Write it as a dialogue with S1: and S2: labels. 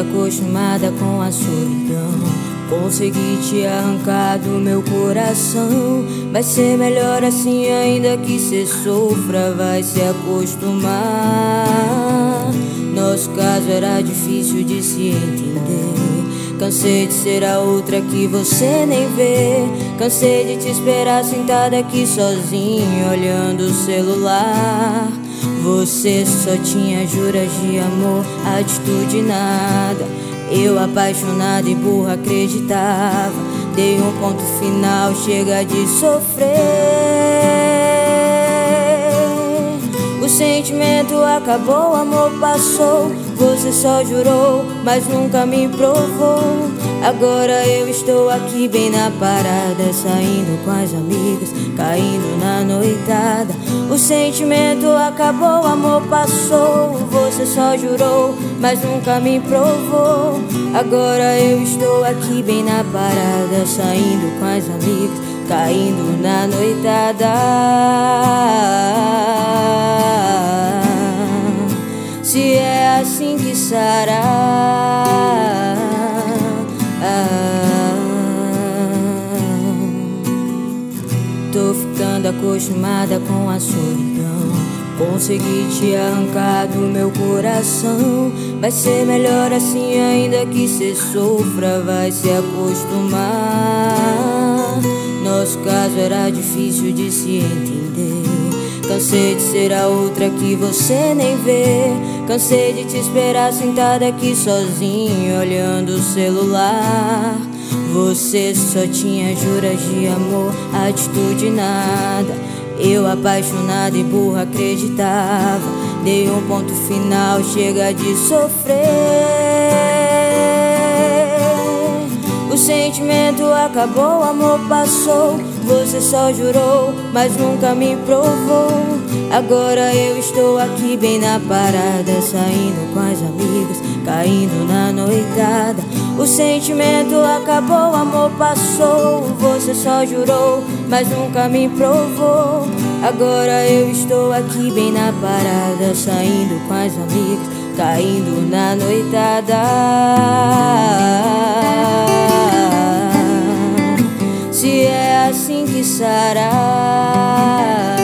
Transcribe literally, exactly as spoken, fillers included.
S1: acostumada com a solidão. Consegui te arrancar do meu coração. Vai ser melhor assim, ainda que cê sofra, vai se acostumar. Nosso caso era difícil de se entender. Cansei de ser a outra que você nem vê. Cansei de te esperar sentada aqui sozinho, olhando o celular. Você só tinha juras de amor, atitude nada. Eu apaixonado e burra acreditava. Dei um ponto final, chega de sofrer. O sentimento acabou, o amor passou. Você só jurou, mas nunca me provou. Agora eu estou aqui bem na parada, saindo com as amigas, caindo na noitada. O sentimento acabou, o amor passou. Você só jurou, mas nunca me provou. Agora eu estou aqui bem na parada, saindo com as amigas, caindo na noitada. Se é assim que será. Tô ficando acostumada com a solidão. Consegui te arrancar do meu coração. Vai ser melhor assim, ainda que cê sofra, vai se acostumar. Nosso caso era difícil de se entender. Cansei de ser a outra que você nem vê. Cansei de te esperar sentada aqui sozinho, olhando o celular. Você só tinha juras de amor, atitude nada. Eu apaixonado e burra acreditava. Dei um ponto final, chega de sofrer. O sentimento acabou, o amor passou. Você só jurou, mas nunca me provou. Agora eu estou aqui bem na parada, saindo com as amigas, caindo na noitada. O sentimento acabou, o amor passou. Você só jurou, mas nunca me provou. Agora eu estou aqui bem na parada, saindo com as amigas, caindo na noitada. Se é assim que será.